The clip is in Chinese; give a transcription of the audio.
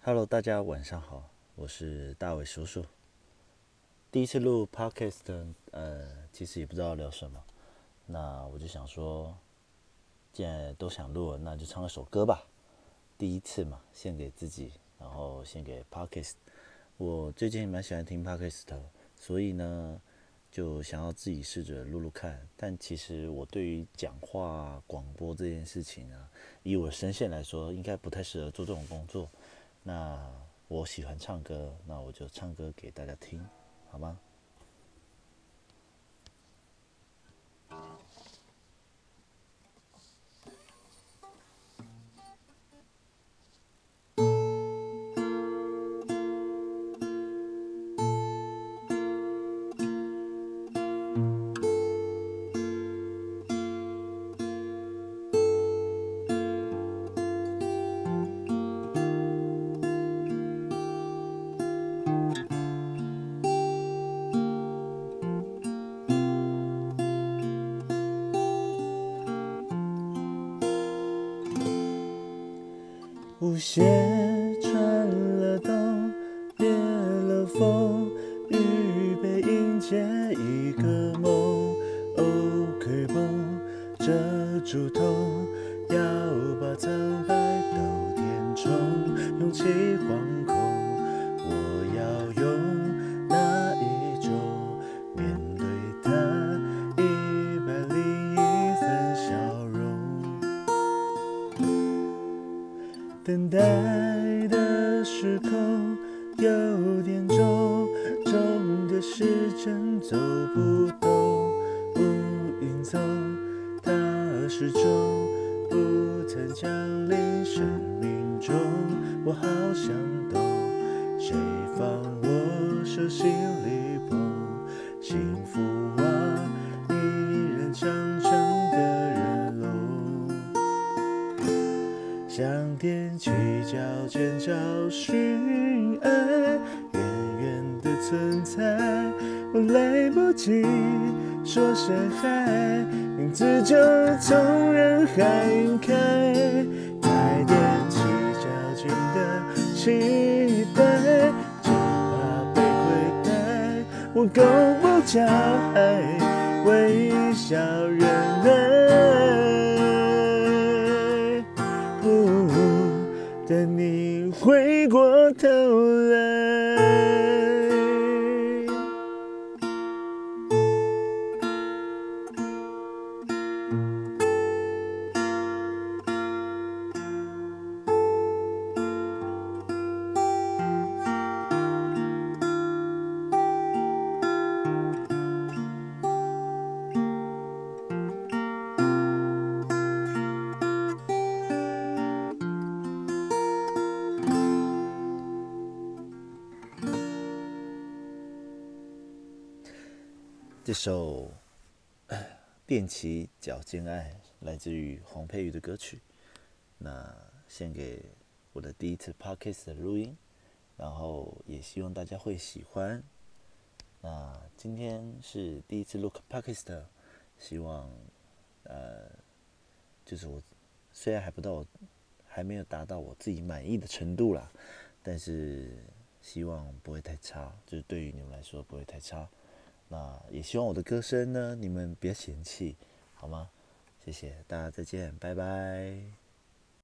Hello，大家晚上好，我是大伟叔叔。第一次录 Podcast，其实也不知道聊什么，那我就想说，既然都想录了，那就唱一首歌吧。第一次嘛，献给自己，然后献给 Podcast。我最近蛮喜欢听 Podcast 的，所以呢，就想要自己试着录录看。但其实我对于讲话、广播这件事情啊，以我的声线来说，应该不太适合做这种工作。那我喜欢唱歌，那我就唱歌给大家听，好吗？舞鞋穿了冬，裂了缝，预备迎接一个梦。OK 绷遮住头，要把苍白都填充，勇气惶恐。我要用哪一种面对它101分笑容？等待的时空有点重，重的时针走不动，乌云走，它始终不曾降临生命中。我好想懂，谁放我手心里捧幸福啊，一人长长的人龙。想踮起脚尖找寻爱，远远的存在，我来不及说声嗨，名字就从人海晕开。太踮起脚尖的期待，只怕被亏待，我够不叫爱，微笑忍耐。等你回过头来。这首踮起脚尖爱来自于黄佩瑜的歌曲，那献给我的第一次 podcast 的录音，然后也希望大家会喜欢。那今天是第一次录 podcast，希望就是我虽然还没有达到我自己满意的程度啦，但是希望不会太差，就是对于你们来说不会太差。那也希望我的歌声呢，你们别嫌弃，好吗？谢谢大家，再见，拜拜。